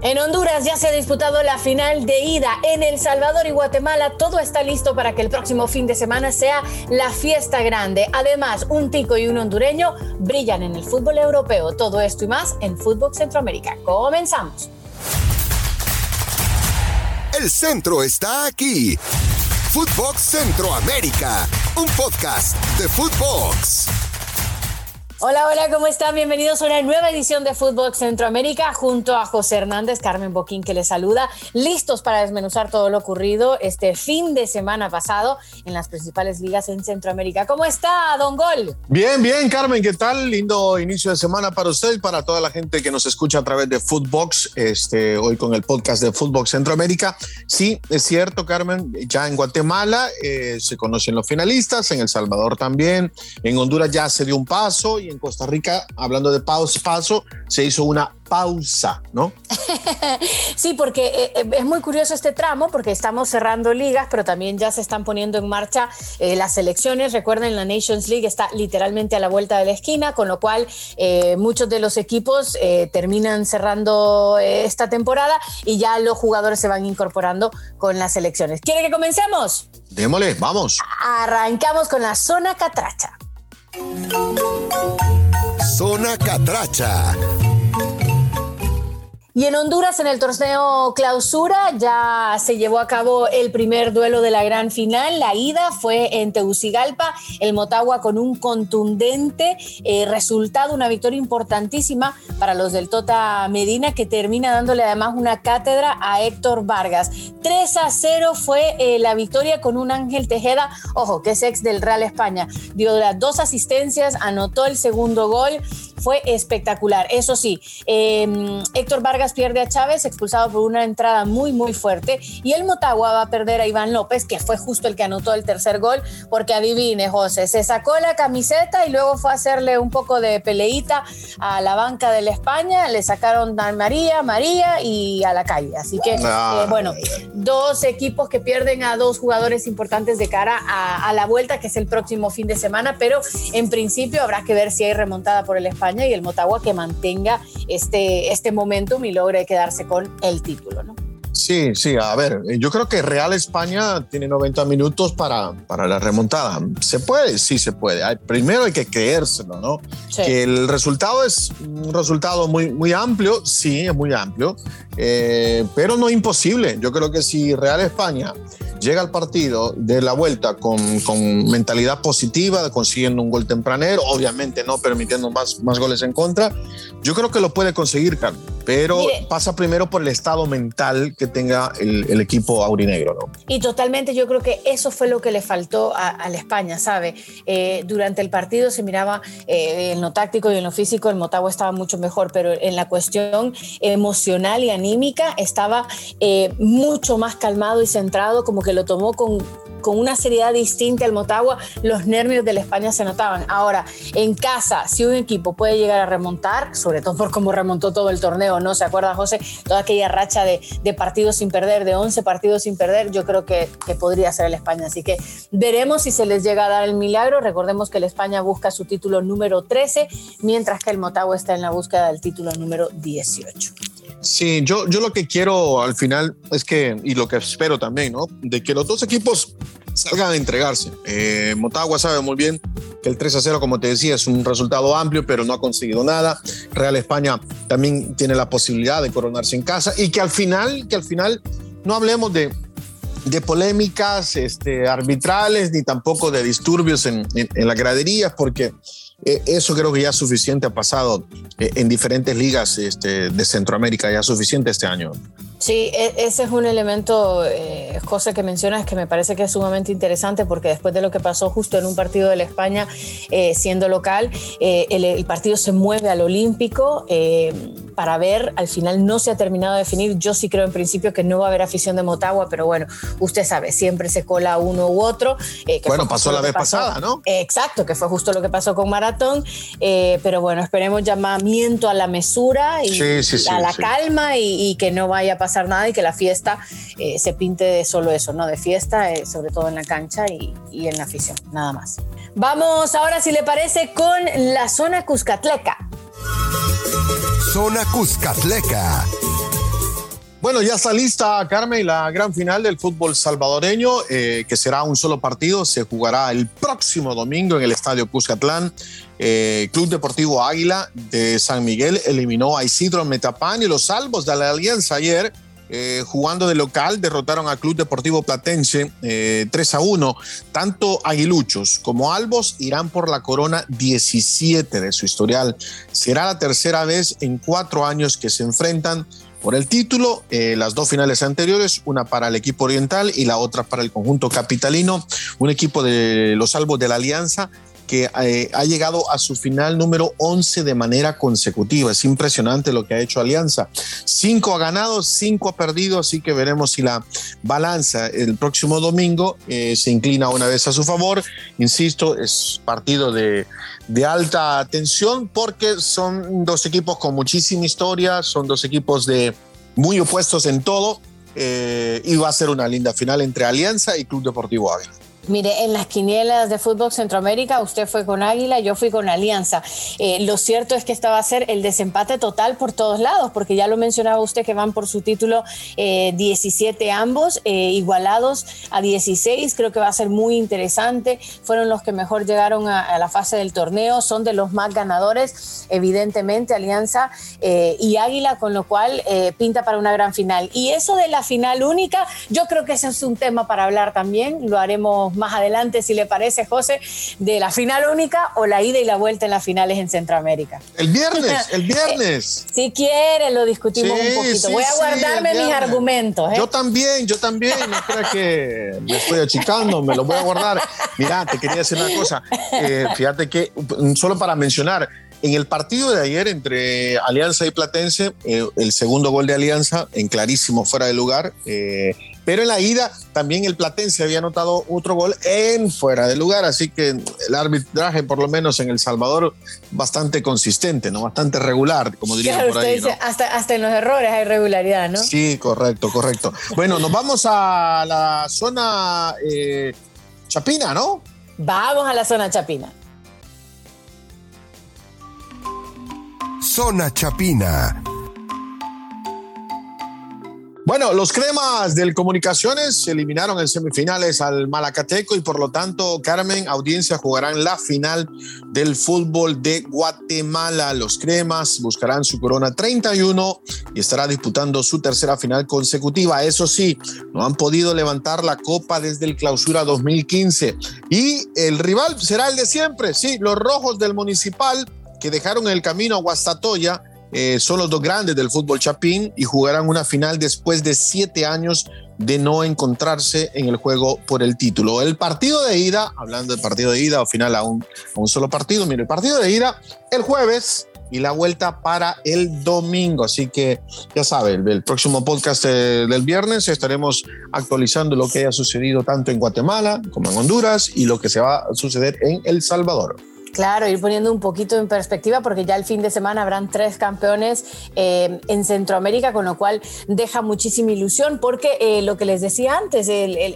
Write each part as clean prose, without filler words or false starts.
En Honduras ya se ha disputado la final de ida. En El Salvador y Guatemala todo está listo para que el próximo fin de semana sea la fiesta grande. Además, un tico y un hondureño brillan en el fútbol europeo. Todo esto y más en Fútbol Centroamérica. Comenzamos. El centro está aquí. Fútbol Centroamérica, un podcast de Footbox. Hola, hola, ¿cómo están? Bienvenidos a una nueva edición de Fútbol Centroamérica junto a José Hernández, Carmen Boquín que les saluda, listos para desmenuzar todo lo ocurrido este fin de semana pasado en las principales ligas en Centroamérica. ¿Cómo está, Don Gol? Bien, bien, Carmen, ¿qué tal? Lindo inicio de semana para usted y para toda la gente que nos escucha a través de Footbox, hoy con el podcast de Fútbol Centroamérica. Sí, es cierto, Carmen, ya en Guatemala se conocen los finalistas, en El Salvador también, en Honduras ya se dio un paso y en Costa Rica, hablando de paso, se hizo una pausa, ¿no? Sí, porque es muy curioso este tramo porque estamos cerrando ligas, pero también ya se están poniendo en marcha las selecciones. Recuerden, la Nations League está literalmente a la vuelta de la esquina, con lo cual muchos de los equipos terminan cerrando esta temporada y ya los jugadores se van incorporando con las selecciones. ¿Quiere que comencemos? Démosle, vamos. Arrancamos con la zona catracha. Zona Catracha. Y en Honduras, en el torneo Clausura, ya se llevó a cabo el primer duelo de la gran final. La ida fue en Tegucigalpa, el Motagua con un contundente resultado, una victoria importantísima para los del Tota Medina, que termina dándole además una cátedra a Héctor Vargas. 3-0 fue la victoria con un Ángel Tejeda, ojo, que es ex del Real España. Dio las 2 asistencias, anotó el segundo gol. Fue espectacular. Eso sí, Héctor Vargas pierde a Chávez, expulsado por una entrada muy, muy fuerte. Y el Motagua va a perder a Iván López, que fue justo el que anotó el tercer gol, porque adivine, José, se sacó la camiseta y luego fue a hacerle un poco de peleita a la banca de la España. Le sacaron a María y a la calle. Así que, bueno, 2 equipos que pierden a 2 jugadores importantes de cara a la vuelta, que es el próximo fin de semana. Pero en principio habrá que ver si hay remontada por el España y el Motagua que mantenga este momentum y logre quedarse con el título, ¿no? Sí, a ver, yo creo que Real España tiene 90 minutos para la remontada. ¿Se puede? Sí, se puede. Primero hay que creérselo, ¿no? Sí. Que el resultado es un resultado muy, muy amplio, sí, es muy amplio, pero no imposible. Yo creo que si Real España llega al partido de la vuelta con mentalidad positiva, consiguiendo un gol tempranero, obviamente no permitiendo más goles en contra, yo creo que lo puede conseguir, Carmen, pero pasa primero por el estado mental que tenga el equipo aurinegro, ¿no? Y totalmente, yo creo que eso fue lo que le faltó a la España, ¿sabe? Durante el partido se miraba en lo táctico y en lo físico el Motagua estaba mucho mejor, pero en la cuestión emocional y anímica estaba mucho más calmado y centrado, como que lo tomó con una seriedad distinta al Motagua. Los nervios de la España se notaban. Ahora, en casa, si un equipo puede llegar a remontar, sobre todo por cómo remontó todo el torneo, ¿no? ¿Se acuerda, José? Toda aquella racha de partidos sin perder, de 11 partidos sin perder, yo creo que podría ser el España. Así que veremos si se les llega a dar el milagro. Recordemos que el España busca su título número 13, mientras que el Motagua está en la búsqueda del título número 18. Sí, yo lo que quiero al final es que, y lo que espero también, ¿no? De que los 2 equipos salgan a entregarse. Motagua sabe muy bien que el 3-0, como te decía, es un resultado amplio, pero no ha conseguido nada. Real España también tiene la posibilidad de coronarse en casa y que al final no hablemos de polémicas arbitrales ni tampoco de disturbios en las graderías, porque eso creo que ya es suficiente, ha pasado en diferentes ligas de Centroamérica, ya es suficiente este año. Sí, ese es un elemento, José, que mencionas, que me parece que es sumamente interesante, porque después de lo que pasó justo en un partido de la España, siendo local, el partido se mueve al Olímpico para ver, al final no se ha terminado de definir. Yo sí creo en principio que no va a haber afición de Motagua, pero bueno, usted sabe, siempre se cola uno u otro. Bueno, pasó la vez pasada, ¿no? Exacto, que fue justo lo que pasó con Maratón, pero bueno, esperemos llamamiento a la mesura y a la calma y que no vaya a pasar nada y que la fiesta se pinte de solo eso, ¿no? De fiesta, sobre todo en la cancha y en la afición, nada más. Vamos ahora, si le parece, con la zona Cuscatleca. Zona Cuscatleca. Bueno, ya está lista, Carmen, la gran final del fútbol salvadoreño, que será un solo partido. Se jugará el próximo domingo en el Estadio Cuscatlán. Club Deportivo Águila de San Miguel eliminó a Isidro Metapán y los Albos de la Alianza ayer. Jugando de local, derrotaron a Club Deportivo Platense 3-1. Tanto aguiluchos como albos irán por la corona 17 de su historial. Será la tercera vez en 4 años que se enfrentan por el título. Las 2 finales anteriores, una para el equipo oriental y la otra para el conjunto capitalino, un equipo de los Albos de la Alianza que ha llegado a su final número 11 de manera consecutiva. Es impresionante lo que ha hecho Alianza. 5 ha ganado, 5 ha perdido, así que veremos si la balanza el próximo domingo se inclina una vez a su favor. Insisto, es partido de alta tensión porque son 2 equipos con muchísima historia, son 2 equipos muy opuestos en todo, y va a ser una linda final entre Alianza y Club Deportivo Águila. Mire, en las quinielas de Fútbol Centroamérica, usted fue con Águila, yo fui con Alianza. Lo cierto es que esta va a ser el desempate total por todos lados, porque ya lo mencionaba usted que van por su título 17 ambos, igualados a 16. Creo que va a ser muy interesante. Fueron los que mejor llegaron a la fase del torneo, son de los más ganadores, evidentemente, Alianza y Águila, con lo cual pinta para una gran final. Y eso de la final única, yo creo que ese es un tema para hablar también. Lo haremos más adelante, si le parece, José, de la final única o la ida y la vuelta en las finales en Centroamérica. El viernes. Si quiere, lo discutimos un poquito. Voy a guardarme mis argumentos. Yo también. No crea que me estoy achicando, me lo voy a guardar. Mira, te quería decir una cosa. Fíjate que, solo para mencionar, en el partido de ayer entre Alianza y Platense, el segundo gol de Alianza, en clarísimo fuera de lugar, pero en la ida también el Platense había anotado otro gol en fuera de lugar, así que el arbitraje, por lo menos en El Salvador, bastante consistente, ¿no? Bastante regular, como dirían claro, por ahí, usted ¿no? dice, hasta en los errores hay regularidad, ¿no? Sí, correcto. Bueno, nos vamos a la zona Chapina, ¿no? Vamos a la zona Chapina. Zona Chapina. Bueno, los cremas del Comunicaciones eliminaron en semifinales al Malacateco y por lo tanto, Carmen, audiencia, jugarán la final del fútbol de Guatemala. Los cremas buscarán su corona 31 y estará disputando su tercera final consecutiva. Eso sí, no han podido levantar la copa desde el Clausura 2015 y el rival será el de siempre, sí, los rojos del Municipal, que dejaron el camino a Guastatoya. Son los 2 grandes del fútbol chapín y jugarán una final después de 7 años de no encontrarse en el juego por el título. El partido de ida, hablando del partido de ida o final a un solo partido, mire, el partido de ida el jueves y la vuelta para el domingo. Así que ya saben, el próximo podcast del viernes estaremos actualizando lo que haya sucedido tanto en Guatemala como en Honduras y lo que se va a suceder en El Salvador. Claro, ir poniendo un poquito en perspectiva porque ya el fin de semana habrán 3 campeones en Centroamérica, con lo cual deja muchísima ilusión porque lo que les decía antes,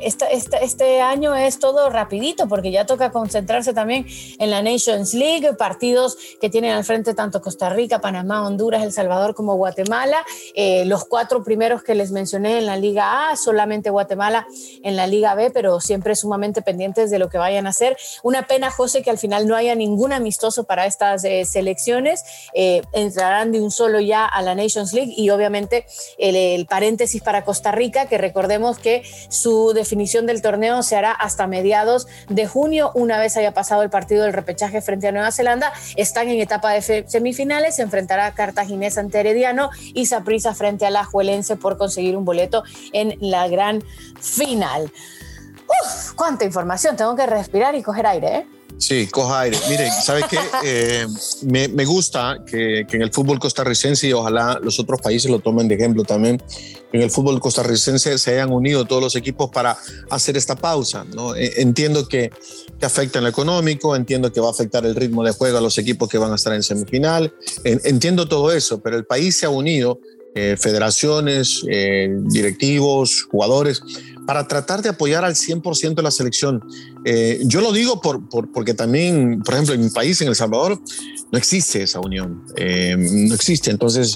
este año es todo rapidito porque ya toca concentrarse también en la Nations League, partidos que tienen al frente tanto Costa Rica, Panamá, Honduras, El Salvador como Guatemala. Los 4 primeros que les mencioné en la Liga A, solamente Guatemala en la Liga B, pero siempre sumamente pendientes de lo que vayan a hacer. Una pena, José, que al final no haya ningún amistoso para estas selecciones. Entrarán de un solo ya a la Nations League y obviamente el paréntesis para Costa Rica, que recordemos que su definición del torneo se hará hasta mediados de junio, una vez haya pasado el partido del repechaje frente a Nueva Zelanda. Están en etapa de semifinales, se enfrentará a Cartaginés ante Herediano y Saprissa frente a Alajuelense por conseguir un boleto en la gran final. ¡Uf! ¡Cuánta información! Tengo que respirar y coger aire, ¿eh? Sí, coja aire. Miren, ¿sabe qué? Me gusta que en el fútbol costarricense, y ojalá los otros países lo tomen de ejemplo también, en el fútbol costarricense se hayan unido todos los equipos para hacer esta pausa, ¿no? Entiendo que afecta en lo económico, entiendo que va a afectar el ritmo de juego a los equipos que van a estar en semifinal, entiendo todo eso, pero el país se ha unido, federaciones, directivos, jugadores, para tratar de apoyar al 100% la selección. Yo lo digo porque también, por ejemplo, en mi país, en El Salvador, no existe esa unión, no existe. Entonces,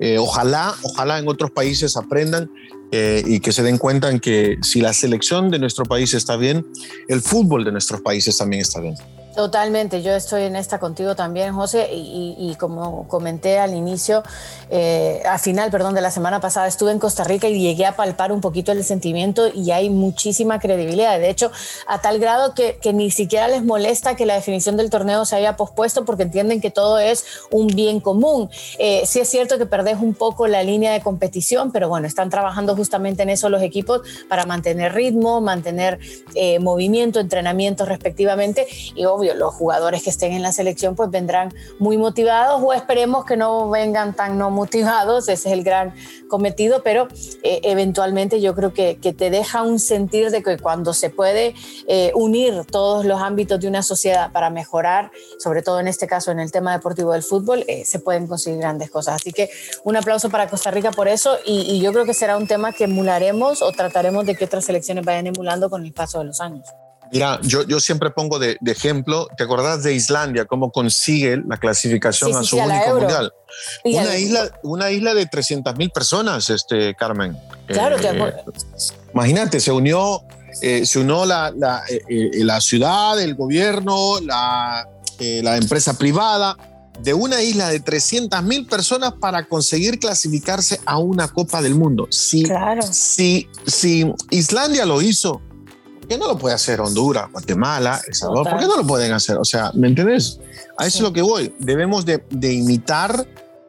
Ojalá en otros países aprendan y que se den cuenta en que si la selección de nuestro país está bien, el fútbol de nuestros países también está bien. Totalmente, yo estoy en esta contigo también, José, y como comenté al inicio, al final de la semana pasada estuve en Costa Rica y llegué a palpar un poquito el sentimiento y hay muchísima credibilidad, de hecho, a tal grado que ni siquiera les molesta que la definición del torneo se haya pospuesto porque entienden que todo es un bien común. Sí es cierto que perdés un poco la línea de competición, pero bueno, están trabajando justamente en eso los equipos para mantener ritmo, mantener movimiento, entrenamiento respectivamente y obvio, los jugadores que estén en la selección pues vendrán muy motivados o esperemos que no vengan tan no motivados, ese es el gran cometido, pero eventualmente yo creo que te deja un sentir de que cuando se puede unir todos los ámbitos de una sociedad para mejorar, sobre todo en este caso en el tema deportivo del fútbol, se pueden conseguir grandes cosas. Así que un aplauso para Costa Rica por eso y yo creo que será un tema que emularemos o trataremos de que otras selecciones vayan emulando con el paso de los años. Mira, yo siempre pongo de ejemplo, ¿te acordás de Islandia? Cómo consigue la clasificación a su único mundial. Una isla de 300,000 personas, Carmen. Claro, imagínate, se unió la ciudad, el gobierno, la empresa privada, de una isla de 300,000 personas para conseguir clasificarse a una Copa del Mundo. Si Islandia lo hizo, ¿por qué no lo puede hacer Honduras, Guatemala, El Salvador? ¿Por qué no lo pueden hacer? O sea, ¿me entendés? A eso es lo que voy. Debemos de imitar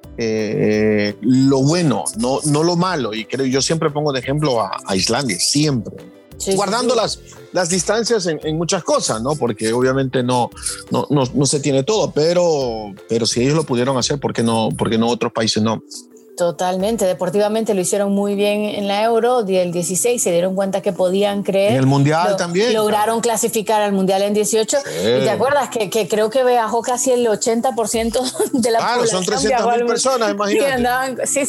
lo bueno, no lo malo. Y yo siempre pongo de ejemplo a Islandia, siempre. Sí, guardando las distancias en muchas cosas, ¿no? Porque obviamente no se tiene todo, pero si ellos lo pudieron hacer, ¿por qué no otros países no? Totalmente, deportivamente lo hicieron muy bien en la Euro del 16, se dieron cuenta que podían creer. En el Mundial también. Lograron clasificar al Mundial en 18. Sí. Y te acuerdas que creo que viajó casi el 80% de la población. Son 300,000 personas, imagínate. Sí.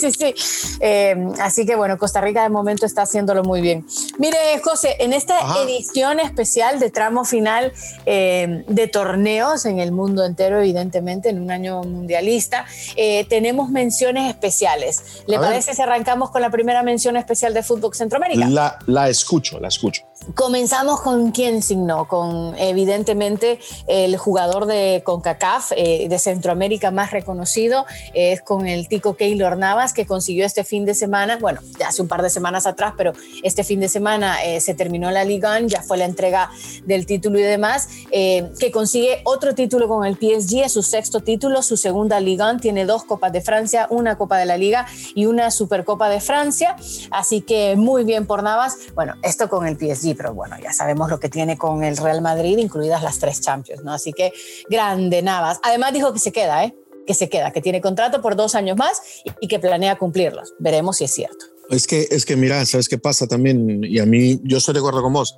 Así que bueno, Costa Rica de momento está haciéndolo muy bien. Mire, José, en esta edición especial de tramo final de torneos en el mundo entero, evidentemente, en un año mundialista, tenemos menciones especiales. ¿Le parece si arrancamos con la primera mención especial de Fútbol Centroamérica? La escucho. Comenzamos con quien signó, con evidentemente el jugador de CONCACAF de Centroamérica más reconocido, es con el tico Keylor Navas, que consiguió este fin de semana, bueno, ya hace un par de semanas atrás, pero este fin de semana se terminó la Liga 1, ya fue la entrega del título y demás, que consigue otro título con el PSG, es su sexto título, su segunda Liga 1, tiene 2 Copas de Francia, una Copa de la Liga y una Supercopa de Francia, así que muy bien por Navas. Bueno, esto con el PSG, pero bueno, ya sabemos lo que tiene con el Real Madrid, incluidas las 3 Champions, ¿no? Así que grande Navas. Además dijo que se queda, que tiene contrato por 2 años más y que planea cumplirlos. Veremos si es cierto. Es que mira, ¿sabes qué pasa también? Y a mí, yo estoy de acuerdo con vos.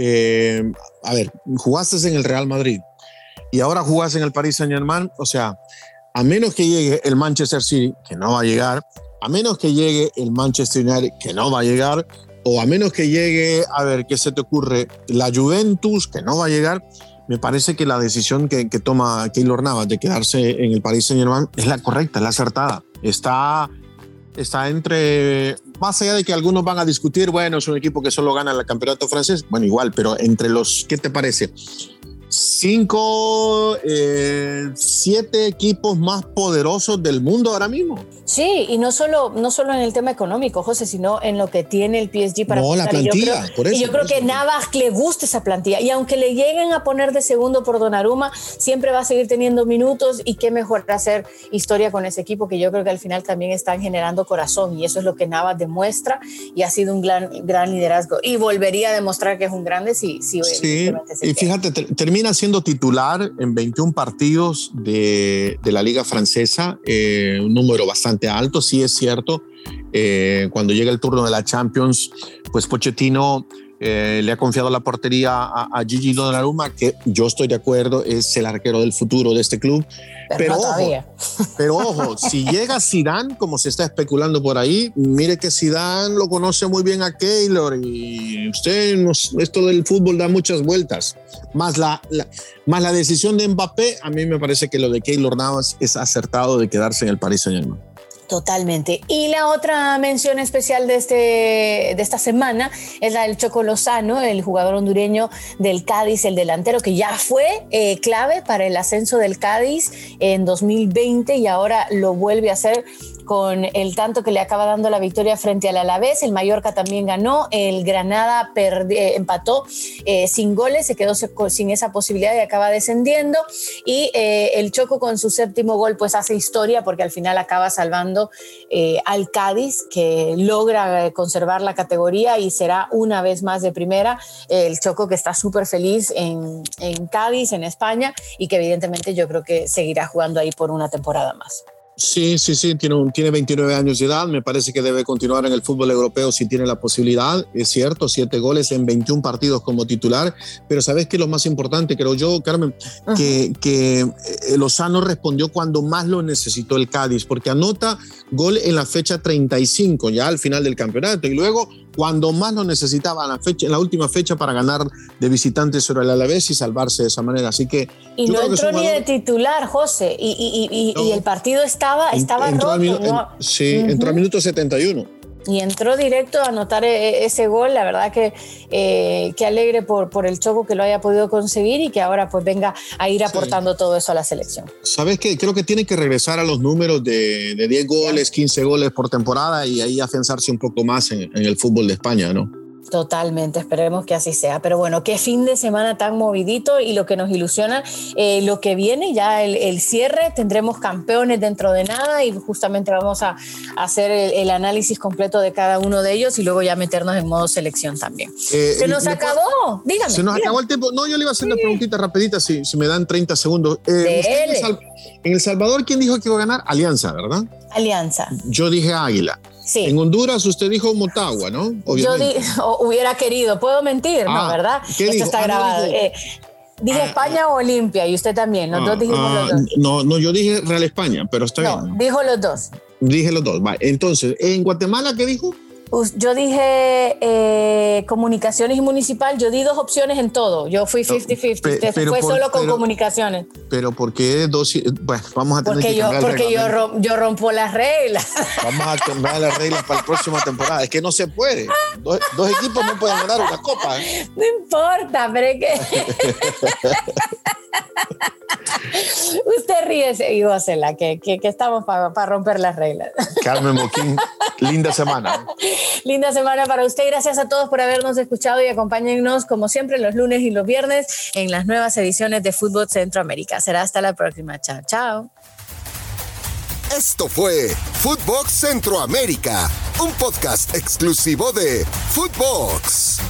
A ver, jugaste en el Real Madrid y ahora jugás en el Paris Saint-Germain, o sea, a menos que llegue el Manchester City, que no va a llegar, a menos que llegue el Manchester United, que no va a llegar, o a menos que llegue, a ver, ¿qué se te ocurre? La Juventus, que no va a llegar. Me parece que la decisión que toma Keylor Navas de quedarse en el Paris Saint-Germain es la correcta, es la acertada. Está entre, más allá de que algunos van a discutir, bueno, es un equipo que solo gana el campeonato francés, bueno, igual, pero entre los, ¿qué te parece? 5, 7 equipos más poderosos del mundo ahora mismo. Sí, y no solo en el tema económico, José, sino en lo que tiene el PSG para la plantilla. Yo creo que Navas le gusta esa plantilla, y aunque le lleguen a poner de segundo por Donnarumma, siempre va a seguir teniendo minutos, y qué mejor hacer historia con ese equipo, que yo creo que al final también están generando corazón, y eso es lo que Navas demuestra, y ha sido un gran liderazgo, y volvería a demostrar que es un grande si sí, y fíjate, termina siendo titular en 21 partidos de la Liga Francesa, un número bastante alto, sí es cierto. Cuando llega el turno de la Champions, pues Pochettino le ha confiado la portería a Gigi Donnarumma, que yo estoy de acuerdo, es el arquero del futuro de este club. Pero ojo, si llega Zidane, como se está especulando por ahí, mire que Zidane lo conoce muy bien a Keylor, y esto del fútbol da muchas vueltas. Más la decisión de Mbappé, a mí me parece que lo de Keylor Navas es acertado de quedarse en el Paris Saint-Germain. Totalmente. Y la otra mención especial de esta semana es la del Choco Lozano, el jugador hondureño del Cádiz, el delantero que ya fue clave para el ascenso del Cádiz en 2020 y ahora lo vuelve a hacer con el tanto que le acaba dando la victoria frente al Alavés. El Mallorca también ganó, el Granada empató sin goles, se quedó sin esa posibilidad y acaba descendiendo, y el Choco con su 7º gol pues hace historia porque al final acaba salvando al Cádiz, que logra conservar la categoría y será una vez más de primera. El Choco que está súper feliz en Cádiz, en España, y que evidentemente yo creo que seguirá jugando ahí por una temporada más. Sí, tiene 29 años de edad, me parece que debe continuar en el fútbol europeo si tiene la posibilidad, es cierto, 7 goles en 21 partidos como titular, pero ¿sabes qué es lo más importante, creo yo, Carmen? Que Lozano respondió cuando más lo necesitó el Cádiz, porque anota gol en la fecha 35, ya al final del campeonato, y luego cuando más lo necesitaba en la última fecha para ganar de visitante sobre el Alavés y salvarse de esa manera, así que... Y no entró ni de titular, José, y el partido estaba roto. Entró al minuto 71. Y entró directo a anotar ese gol. La verdad que alegre por el Choco que lo haya podido conseguir y que ahora pues venga a ir aportando todo eso a la selección. ¿Sabes qué? Creo que tiene que regresar a los números de 10 goles, 15 goles por temporada y ahí afianzarse un poco más en el fútbol de España, ¿no? Totalmente, esperemos que así sea. Pero bueno, qué fin de semana tan movidito, y lo que nos ilusiona, lo que viene, ya el cierre, tendremos campeones dentro de nada y justamente vamos a hacer el análisis completo de cada uno de ellos y luego ya meternos en modo selección también. ¿Se nos acabó? Dígame. Se nos acabó el tiempo. No, yo le iba a hacer una preguntita rapidita, si me dan 30 segundos. En El Salvador, ¿quién dijo que iba a ganar? Alianza, ¿verdad? Alianza. Yo dije Águila. Sí. En Honduras usted dijo Motagua, ¿no? Obviamente. Yo hubiera querido, ¿puedo mentir? No, ¿verdad? Esto dijo? Está grabado. Dije España o Olimpia, y usted también. Los dos dijimos los dos. No, yo dije Real España, pero está bien. Dijo los dos. Dije los dos. Vale. Entonces, ¿en Guatemala qué dijo? Yo dije comunicaciones y municipal. Yo di 2 opciones en todo. Yo fui 50-50. Usted fue solo con comunicaciones. Pero ¿por qué dos? Bueno, vamos a tener que cambiar porque yo rompo las reglas. Vamos a cambiar las reglas para la próxima temporada. Es que no se puede. Dos equipos no pueden ganar una copa. No importa, pero es que... Usted ríese y gócela, que estamos para romper las reglas. Carmen Moquín, linda semana. Linda semana para usted. Gracias a todos por habernos escuchado y acompáñennos como siempre los lunes y los viernes en las nuevas ediciones de Fútbol Centroamérica. Será hasta la próxima. Chao, chao. Esto fue Footbox Centroamérica, un podcast exclusivo de Footbox.